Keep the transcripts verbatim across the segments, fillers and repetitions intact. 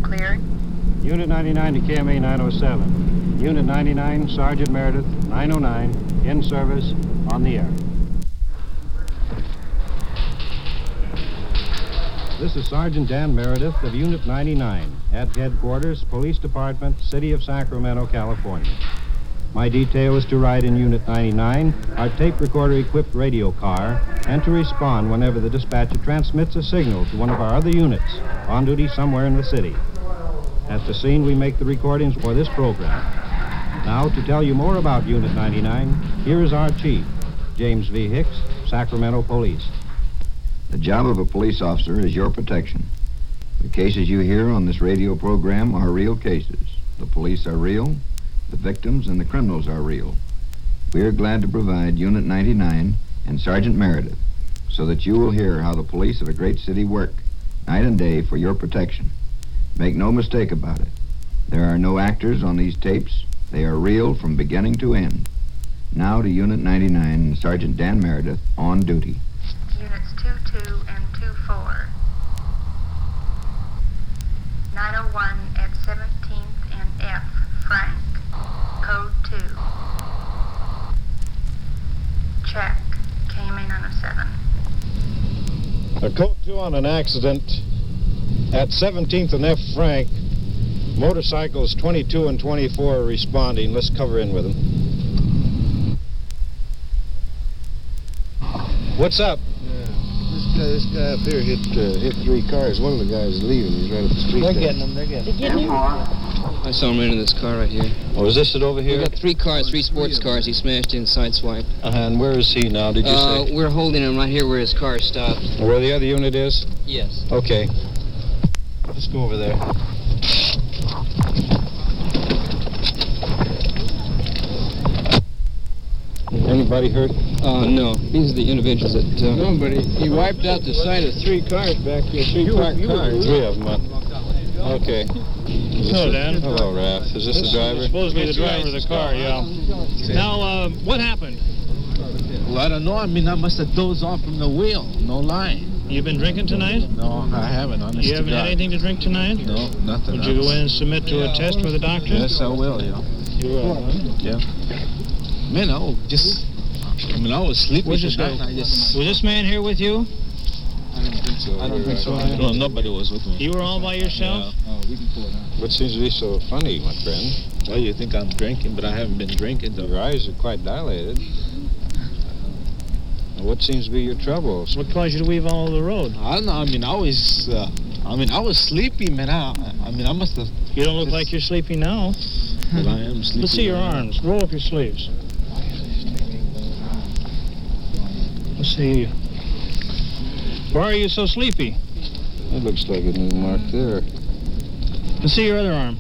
cleared. Unit ninety-nine to K M A nine oh seven. Unit ninety-nine, Sergeant Meredith, nine oh nine, in service, on the air. This is Sergeant Dan Meredith of Unit ninety-nine at Headquarters, Police Department, City of Sacramento, California. My detail is to ride in Unit ninety-nine, our tape recorder-equipped radio car, and to respond whenever the dispatcher transmits a signal to one of our other units on duty somewhere in the city. At the scene, we make the recordings for this program. Now, to tell you more about Unit ninety-nine, here is our chief, James V. Hicks, Sacramento Police. The job of a police officer is your protection. The cases you hear on this radio program are real cases. The police are real, the victims and the criminals are real. We are glad to provide Unit ninety-nine and Sergeant Meredith so that you will hear how the police of a great city work night and day for your protection. Make no mistake about it. There are no actors on these tapes. They are real from beginning to end. Now to Unit ninety-nine and Sergeant Dan Meredith on duty. Units two two and two four. nine oh one at seventeenth and F, Frank. Code two. Check. K M A nine oh seven. A code two on an accident at seventeenth and F, Frank. Motorcycles twenty-two and twenty-four are responding. Let's cover in with them. What's up? This guy, this guy up here hit uh, hit three cars. One of the guys is leaving. He's right up the street. They're there. getting them. They're getting them. I saw him right in this car right here. Oh, is this it over here? We got three cars, three sports cars. He smashed in, sideswiped. Uh, and where is he now, did you uh, say? We're holding him right here where his car stopped. Where the other unit is? Yes. Okay. Let's go over there. Anybody hurt? Uh, no. These are the individuals that... Uh, No, but he, he wiped out the side of three cars back here, three parked cars. Three of them, huh? Okay. Hello, Dan. Hello, Raph. Is this the driver? Supposedly the driver of the car, yeah. Now, uh, what happened? Well, I don't know. I mean, I must have dozed off from the wheel. No lie. You been drinking tonight? No, I haven't, honest You to haven't God. had anything to drink tonight? No, nothing Would you else. go in and submit to a test with the doctor? Yes, I will, yeah. You will, huh? Yeah. Man, I was just... I mean, I was sleepy Was this, tonight. I just... was this man here with you? I don't think so. I don't think so. No, nobody was with me. You were all by yourself? Yeah. Oh, we can pull it out. What seems to be so funny, my friend? Well, you think I'm drinking, but I haven't been drinking. Though. Your eyes are quite dilated. What seems to be your trouble? What caused you to weave all over the road? I don't know. I mean, I was... Uh, I mean, I was sleepy, man. I, I mean, I must have... You don't look like you're sleepy now. But I am sleepy. Let's see your right arms. Roll up your sleeves. Let's see. Why are you so sleepy? That looks like a new mark there. Let's see your other arm.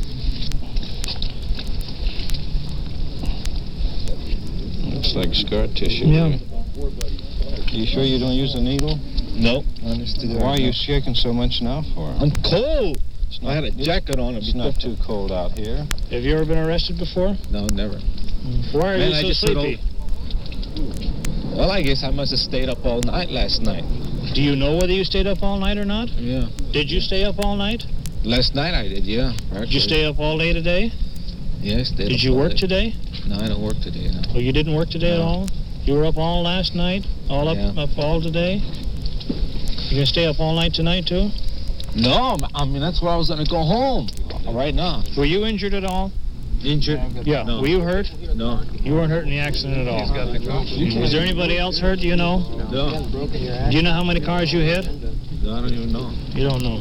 Looks like scar tissue. Yeah. You sure you don't use a needle? No. Honest to God. Why are you shaking so much now for? I'm cold. It's not, I had a jacket on. It's not too cold out here. Have you ever been arrested before? No, never. Why are Man, you I so just sleepy? Well, I guess I must have stayed up all night last night. Do you know whether you stayed up all night or not? Yeah. Did you stay up all night? Last night I did, yeah. Did you stay up all day today? Yeah, I stayed Did up you all work day. today? No, I don't work today, no. Oh, you didn't work today at No. all? You were up all last night? All up, Yeah. up all today? You gonna stay up all night tonight, too? No, I mean, that's where I was going to go home right now. Were you injured at all? Injured? Yeah. No. Were you hurt? No. You weren't hurt in the accident at all. Was there anybody else hurt, do you know? No. Do you know how many cars you hit? No, I don't even know. You don't know.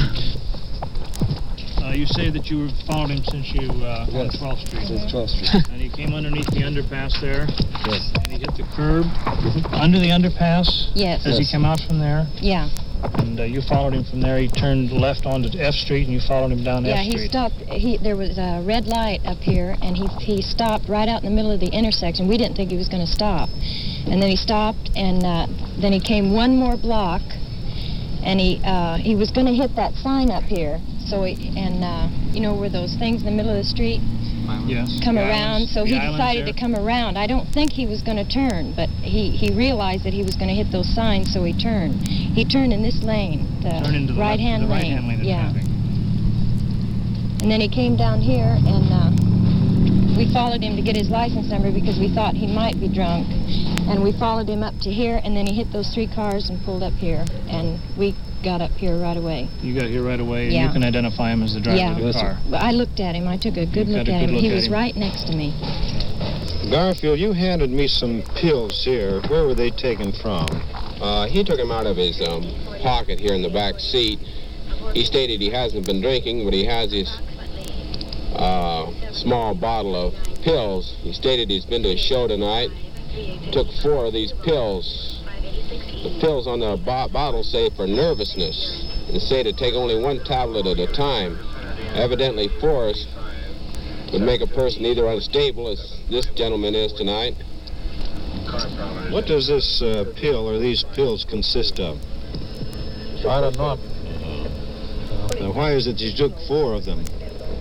Uh, you say that you followed him since you, uh, on Yes. twelfth Street. It's twelfth Street. And he came underneath the underpass there, Yes. and he hit the curb under the underpass Yes. as he Yes. came out from there. Yeah. And uh, you followed him from there. He turned left onto F Street, and you followed him down Yeah, F he Street. stopped. He there was a red light up here, and he he stopped right out in the middle of the intersection. We didn't think he was going to stop, and then he stopped, and uh, then he came one more block, and he uh, he was going to hit that sign up here. So he, and uh, you know where those things in the middle of the street Yes. come The around. islands- So the he islands decided there. to come around. I don't think he was going to turn, but he he realized that he was going to hit those signs, so he turned. He turned in this lane, the Turn into the left- right-hand the lane. right-hand lane of yeah. traffic. And then he came down here, and uh, we followed him to get his license number because we thought he might be drunk. And we followed him up to here, and then he hit those three cars and pulled up here. And we got up here right away. You got here right away, and Yeah. you can identify him as the driver Yeah. of the car. Well, I looked at him. I took a good You look got a at good him. look He at was him. right next to me. Garfield, you handed me some pills here. Where were they taken from? Uh, he took them out of his um, pocket here in the back seat. He stated he hasn't been drinking, but he has this uh, small bottle of pills. He stated he's been to a show tonight, took four of these pills. The pills on the bo- bottle say for nervousness, and say to take only one tablet at a time. Evidently, four would make a person either unstable, as this gentleman is tonight. What does this uh, pill or these pills consist of? I don't know. Now, why is it you took four of them?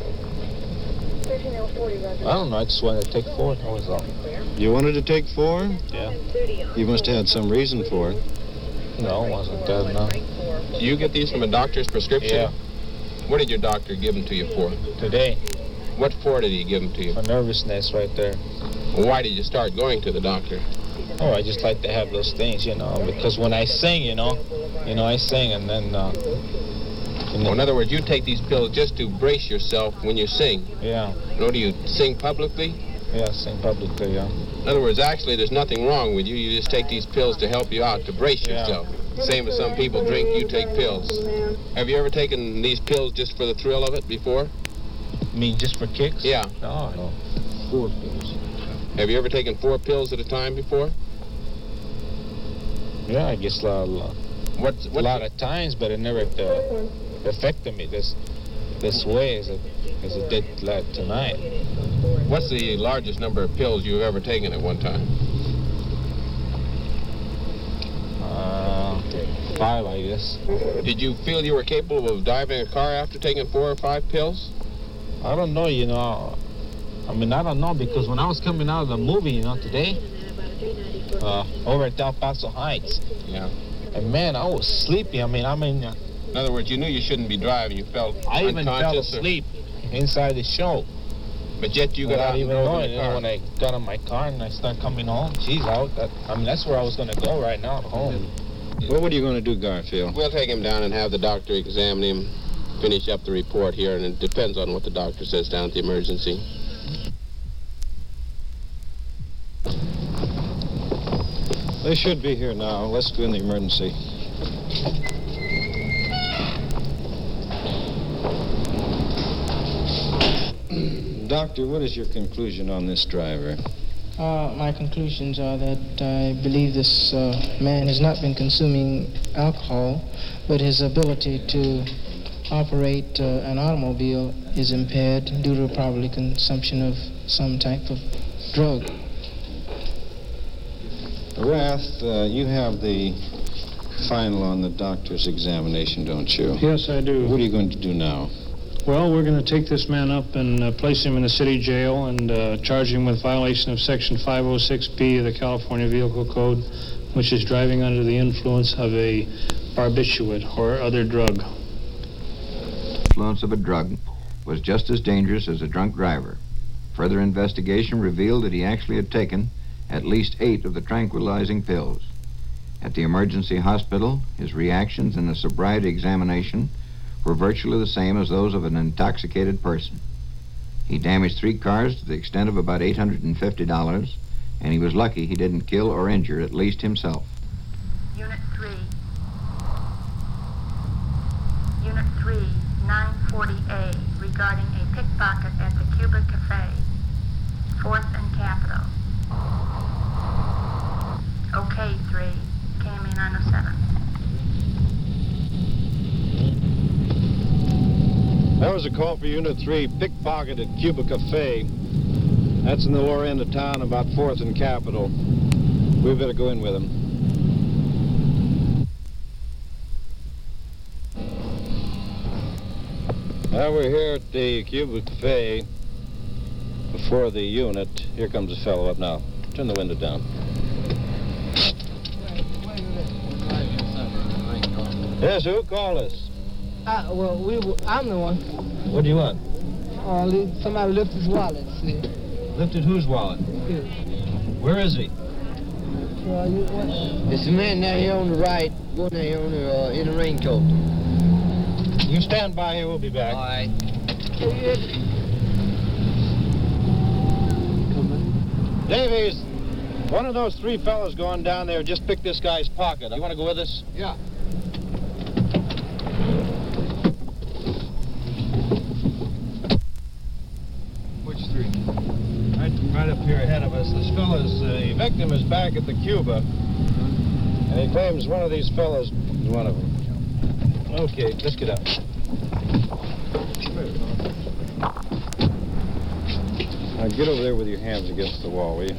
I don't know. I just wanted to take four. That was all. You wanted to take four? Yeah. You must have had some reason for it. No, it wasn't that, no. Do you get these from a doctor's prescription? Yeah. What did your doctor give them to you for? Today, What for did he give them to you? for nervousness right there. Why did you start going to the doctor? Oh, I just like to have those things, you know, because when I sing, you know, you know, I sing and then, uh, and Well, in other words, you take these pills just to brace yourself when you sing. yeah, You know, do you sing publicly? yeah, sing publicly, yeah. In other words, actually, there's nothing wrong with you. You just take these pills to help you out, to brace Yeah. yourself. Same as some people drink, you take pills. Have you ever taken these pills just for the thrill of it before? I mean, just for kicks? Yeah. No, no. Four pills. Have you ever taken four pills at a time before? Yeah, I guess a lot, What's, a what's lot of times, but it never uh, affected me this this way as it, as it did like tonight. What's the largest number of pills you've ever taken at one time? Uh, five, I guess. Did you feel you were capable of driving a car after taking four or five pills? I don't know, you know. I mean, I don't know, because when I was coming out of the movie, you know, today, uh, over at El Paso Heights, Yeah. and man, I was sleepy. I mean, I mean, uh, In other words, you knew you shouldn't be driving. You felt I even fell unconscious or- asleep inside the show. But yet you got Without out and even drove knowing, in you the know, car. when I got in my car and I started coming home, geez, I, that, I mean, that's where I was going to go right now, home. Well, what are you going to do, Garfield? We'll take him down and have the doctor examine him, finish up the report here, and it depends on what the doctor says down at the emergency. They should be here now. Let's go in the emergency. Doctor, what is your conclusion on this driver? Uh, my conclusions are that I believe this uh, man has not been consuming alcohol, but his ability to operate uh, an automobile is impaired due to probably consumption of some type of drug. Rath, uh, you have the final on the doctor's examination, don't you? Yes, I do. What are you going to do now? Well, we're going to take this man up and uh, place him in the city jail and uh, charge him with violation of Section five oh six B of the California Vehicle Code, which is driving under the influence of a barbiturate or other drug. Influence of a drug was just as dangerous as a drunk driver. Further investigation revealed that he actually had taken at least eight of the tranquilizing pills. At the emergency hospital, his reactions in the sobriety examination were virtually the same as those of an intoxicated person. He damaged three cars to the extent of about eight hundred fifty dollars, and he was lucky he didn't kill or injure at least himself. Unit three. Unit three, nine forty A, regarding a pickpocket at the Cuba Cafe, fourth and Capitol. Okay, three, K M A nine oh seven. That was a call for Unit three, pickpocket at Cuba Cafe. That's in the lower end of town, about fourth and Capitol. We better go in with him. Now we're here at the Cuba Cafe before the unit. Here comes the fellow up now. Turn the window down. Yes, who called us? Uh, well, we, I'm the one. What do you want? Uh, li- somebody lifted his wallet, see. Lifted whose wallet? Here. Where is he? Well, you, what? It's the man down here on the right, one down here on the, uh, in the raincoat. You stand by here, we'll be back. All right. Davies, one of those three fellas going down there just picked this guy's pocket. You want to go with us? Yeah. Which three? Right, right up here ahead of us. This fella's, uh, the victim is back at the Cuba, and he claims one of these fellas is one of them. Okay, let's get up. Now get over there with your hands against the wall, will you?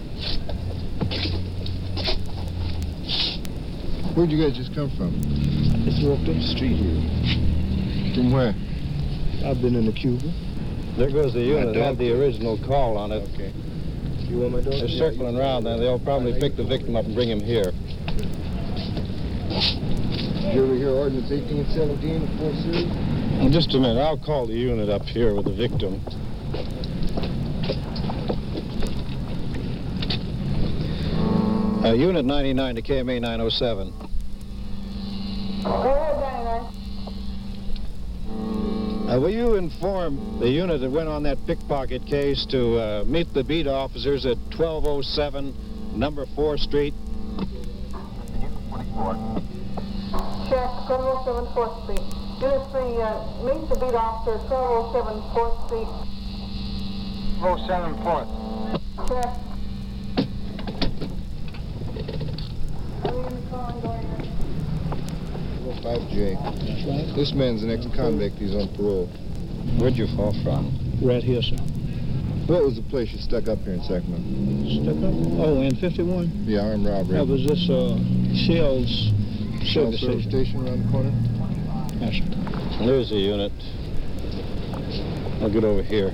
Where'd you guys just come from? Just walked up the street here. From where? I've been in the Cuba. There goes the unit that had the original call on it. Okay. You want my dog? They're circling around now. They'll probably pick the victim up and bring him here. Did you ever hear Ordinance eighteen seventeen, the fourth series? In just a minute, I'll call the unit up here with the victim. Uh, unit ninety-nine to K M A nine oh seven. Go ahead, ninety-nine. Uh, will you inform the unit that went on that pickpocket case to uh, meet the beat officers at twelve oh seven, number four Street? Check, twelve oh seven fourth Street. Unit three, uh, meet the beat officer, twelve oh seven fourth Street. oh seven fourth. Check. Are we in the car and going in? five J. That's right. This man's an ex-convict. He's on parole. Where'd you fall from? Right here, sir. What was the place you stuck up here in Sacramento? Stuck up? Oh, in fifty-one? Yeah, armed robbery. That was this, uh, Shell's Shell service service station around the corner? Yes, sir. There's the unit. I'll get over here.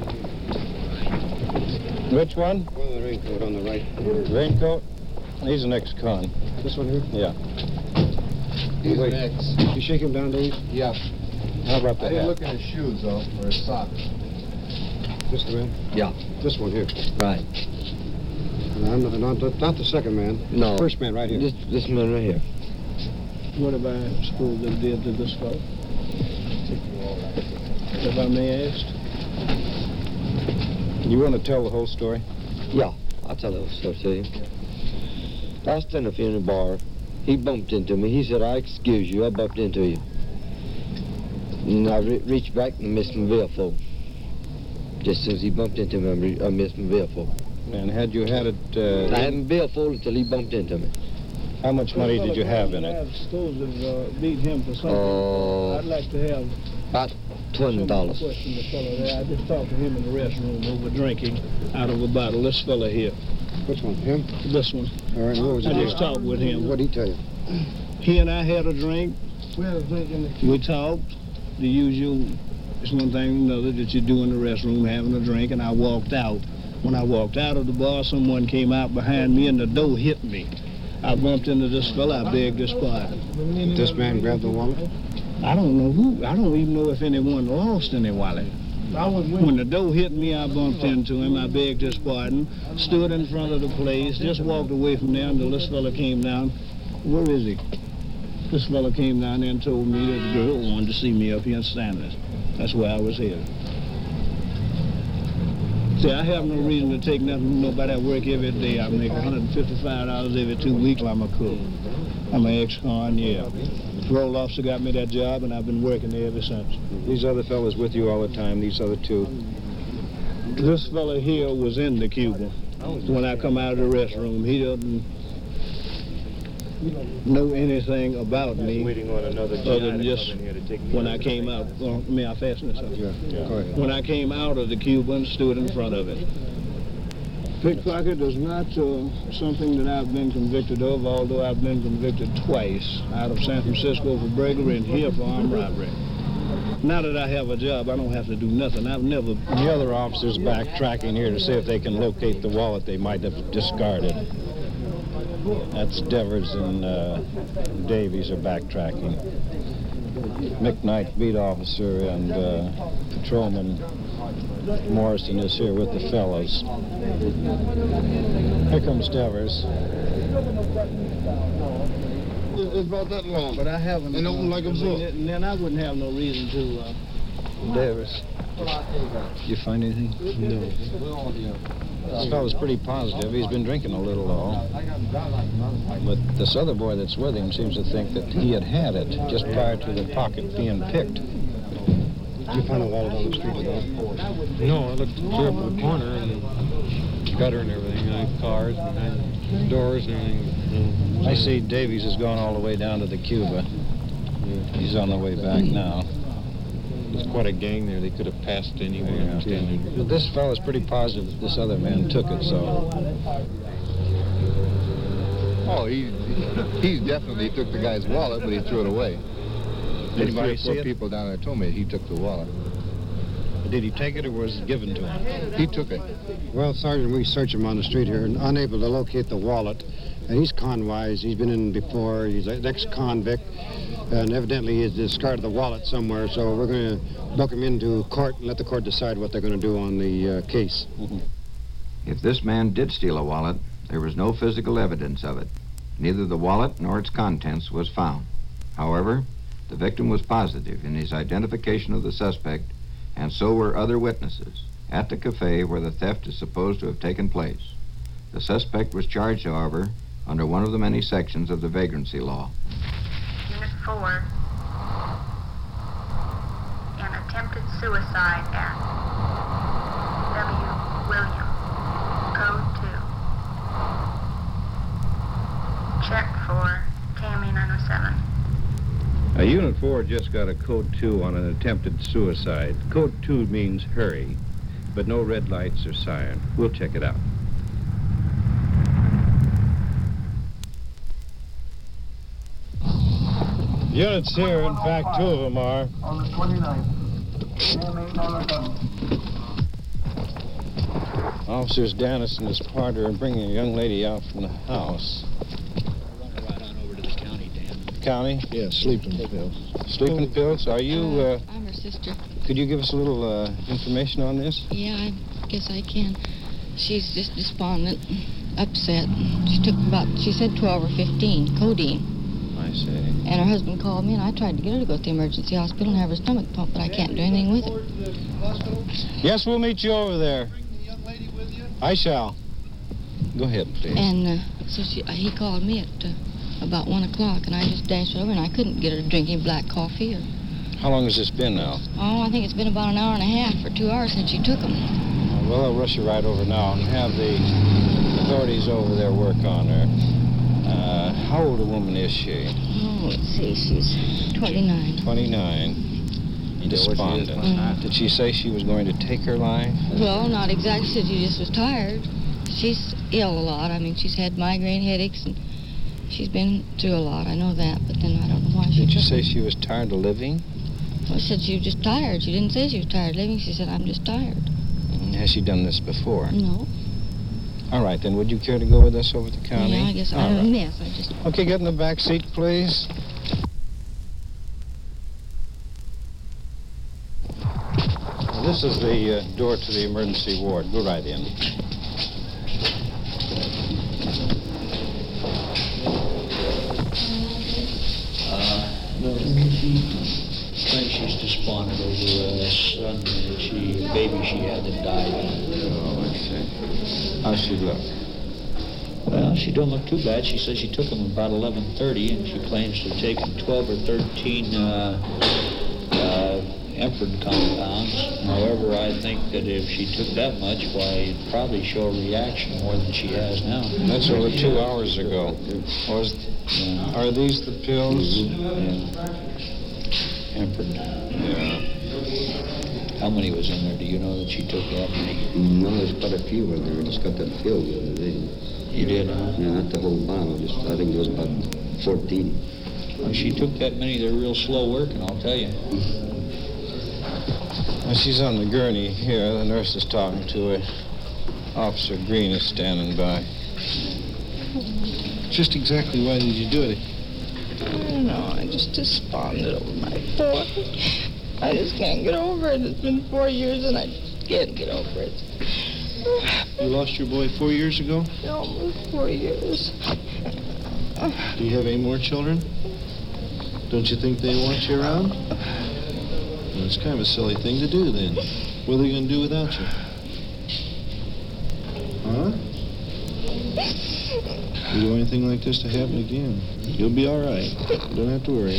Which one? One with the raincoat on the right. Raincoat? He's an ex-con. This one here? Yeah. He's Wait. an ex. You shake him down, Dave? Yeah. How about I the didn't hat? look at his shoes, though, or his socks. This the man? Yeah. This one here? Right. No, I'm not, not, not the second man. No. The first man right here. This, this man right here. What have I supposed to did to this fellow? If I may ask? You want to tell the whole story? Yeah, I'll tell the story to you. I was standing up here in the bar. He bumped into me. He said, I excuse you. I bumped into you. And I re reached back and missed my vehicle. Just as soon as he bumped into me, I, re I missed my vehicle. And had you had it... Uh, I had my vehicle until he bumped into me. How much money did you have in I it? was supposed to have uh, beat him for something. Uh, I'd like to have About twenty dollars. question the fellow there. I just talked to him in the restroom over drinking out of a bottle. This fella here. Which one? Him? This one. All right, what was I it? just talked with him. What did he tell you? He and I had a drink. We had a drink in the We talked. The usual, it's one thing or another that you do in the restroom, having a drink, and I walked out. When I walked out of the bar, someone came out behind me and the door hit me. I bumped into this fella. I begged his pardon. Did this man grab the wallet? I don't know who. I don't even know if anyone lost any wallet. When the door hit me, I bumped into him. I begged his pardon, stood in front of the place, just walked away from there until this fella came down. Where is he? This fella came down there and told me that the girl wanted to see me up here in Stanley. That's where I was headed. See, I have no reason to take nothing from nobody. I work every day. I make one hundred fifty-five dollars every two weeks. I'm a cook. I'm an ex-con, yeah. The parole officer got me that job, and I've been working there ever since. These other fellas with you all the time, these other two? This fella here was in the Cuba when I come out of the restroom. He doesn't know anything about me other than just when I came out. Well, may I fasten this up? Yeah, yeah. Go ahead. When I came out of the Cuba and stood in front of it. Pickpocket is not uh, something that I've been convicted of, although I've been convicted twice out of San Francisco for burglary and here for armed robbery. Now that I have a job, I don't have to do nothing. I've never... The other officers backtracking here to see if they can locate the wallet they might have discarded. That's Devers and uh, Davies are backtracking. McKnight, beat officer, and uh, patrolman Morrison is here with the fellows. Here comes Devers. It's about that long. But I haven't. And open like a book. And then I wouldn't have no reason to. Uh, Devers. Did you find anything? No. This fellow's pretty positive. He's been drinking a little, though. But this other boy that's with him seems to think that he had had it just prior to the pocket being picked. Did you find a wallet on the street today? No, I looked clear up in the corner and gutter and everything, uh, cars behind doors and everything. I see Davies has gone all the way down to the Cuba. He's on the way back now. There's quite a gang there. They could have passed anywhere. Yeah. But this fellow's pretty positive that this other man took it, so... Oh, he he definitely took the guy's wallet, but he threw it away. There's three or four people down there told me he took the wallet. Did he take it or was it given to him? He took it. Well, Sergeant, we searched him on the street here and unable to locate the wallet. And he's con-wise. He's been in before. He's an ex-convict. And evidently he's discarded the wallet somewhere. So we're going to book him into court and let the court decide what they're going to do on the uh, case. Mm-hmm. If this man did steal a wallet, there was no physical evidence of it. Neither the wallet nor its contents was found. However, the victim was positive in his identification of the suspect, and so were other witnesses at the cafe where the theft is supposed to have taken place. The suspect was charged, however, under one of the many sections of the vagrancy law. Unit four, an attempted suicide at W. William, code two. Check for Tammy nine oh seven. Uh, Unit four just got a code two on an attempted suicide. Code two means hurry, but no red lights or siren. We'll check it out. Units here, in fact, two of them are. On the twenty-ninth. Officers Dennis and his partner are bringing a young lady out from the house. County? Yeah, sleeping pills. Sleeping pills? Are you, uh... I'm her sister. Could you give us a little, uh, information on this? Yeah, I guess I can. She's just despondent, upset. She took about, she said twelve or fifteen, codeine. I see. And her husband called me, and I tried to get her to go to the emergency hospital and have her stomach pumped, but I can't do anything with it. Yes, we'll meet you over there. I shall. Go ahead, please. And uh, so she, uh, he called me at... Uh, about one o'clock, and I just dashed over, and I couldn't get her to drink any black coffee. Or... How long has this been now? Oh, I think it's been about an hour and a half or two hours since she took them. Uh, well, I'll rush her right over now and have the authorities over there work on her. Uh, how old a woman is she? Oh, let's see, she's twenty-nine. twenty-nine. Despondent. Mm-hmm. Did she say she was going to take her life? Well, not exactly. She said she just was tired. She's ill a lot. I mean, she's had migraine headaches, and she's been through a lot, I know that, but then I don't know why she... Did you say she was tired of living? Well, she said she was just tired. She didn't say she was tired of living. She said, I'm just tired. Has she done this before? No. All right, then, would you care to go with us over to the county? Yeah, I guess. All I don't right. miss. I just... Okay, get in the back seat, please. Well, this is the uh, door to the emergency ward. Go right in. I think she's despondent over a son that she, a baby she had that died. Oh, I see. How's she look? Well, she don't look too bad. She says she took them about eleven thirty, and she claims to have taken twelve or thirteen uh, uh, Emprin compounds. However, I think that if she took that much, why, it'd probably show a reaction more than she has now. That's over two hours ago. Was, yeah. Are these the pills? Yeah. Emprin. Yeah. How many was in there? Do you know that she took that many? No, there's quite a few in there. I just got that pill the other day. You did, huh? Yeah, not the whole bottle. Just I think there was about fourteen. Well, she took that many. They're real slow working, I'll tell you. Well, she's on the gurney here. The nurse is talking to her. Officer Green is standing by. Just exactly why did you do it? I don't know. I just desponded over my boy. I just can't get over it. It's been four years, and I Can't get over it. You lost your boy four years ago? Almost four years. Do you have any more children? Don't you think they want you around? Well, it's kind of a silly thing to do then. What are they going to do without you? Huh? You do anything like this to happen again, you'll be all right. You don't have to worry.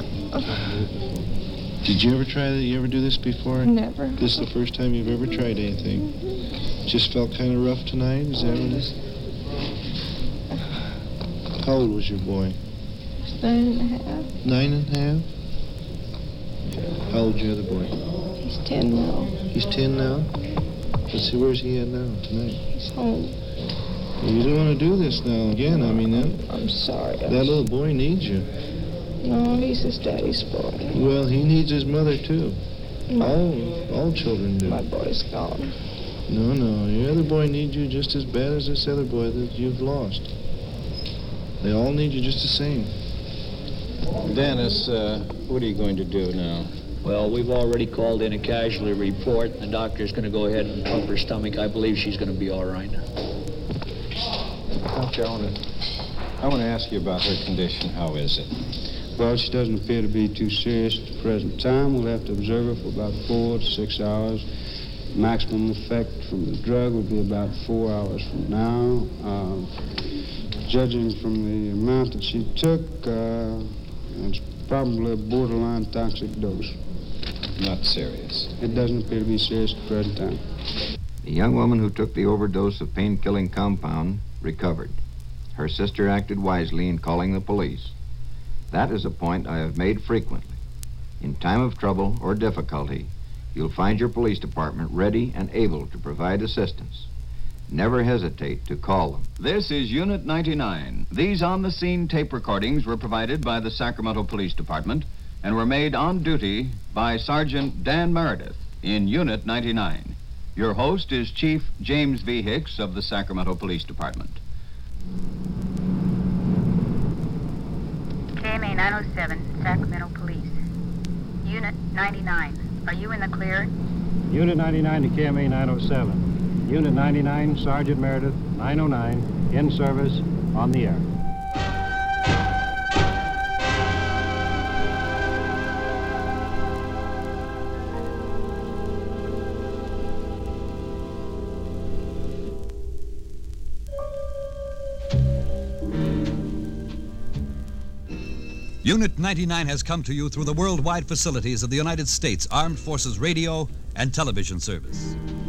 Did you ever try that? You ever do this before? Never. This is the first time you've ever tried anything. Just felt kind of rough tonight? Is that what it is? How old was your boy? Nine and a half. Nine and a half? How old's your other boy? He's ten now. He's ten now? Let's see, where's he at now tonight? He's home. Well, you don't want to do this now again. I mean, that, I'm sorry. that little boy needs you. No, he's his daddy's boy. Well, he needs his mother, too. My, all, all children do. My boy's gone. No, no. Your other boy needs you just as bad as this other boy that you've lost. They all need you just the same. Dennis, uh, what are you going to do now? Well, we've already called in a casualty report. The doctor's going to go ahead and pump her stomach. I believe she's going to be all right. Doctor, I want to, I want to ask you about her condition. How is it? Well, she doesn't appear to be too serious at the present time. We'll have to observe her for about four to six hours. Maximum effect from the drug will be about four hours from now. Uh, judging from the amount that she took, uh, it's probably a borderline toxic dose. Not serious. It doesn't appear to be serious at the present time. The young woman who took the overdose of pain-killing compound recovered. Her sister acted wisely in calling the police. That is a point I have made frequently. In time of trouble or difficulty, you'll find your police department ready and able to provide assistance. Never hesitate to call them. This is Unit ninety-nine. These on-the-scene tape recordings were provided by the Sacramento Police Department and were made on duty by Sergeant Dan Meredith in Unit ninety-nine. Your host is Chief James V. Hicks of the Sacramento Police Department. K M A nine oh seven, Sacramento Police. Unit ninety-nine, are you in the clear? Unit ninety-nine to K M A nine oh seven. Unit ninety-nine, Sergeant Meredith, nine oh nine, in service, on the air. Unit ninety-nine has come to you through the worldwide facilities of the United States Armed Forces Radio and Television Service.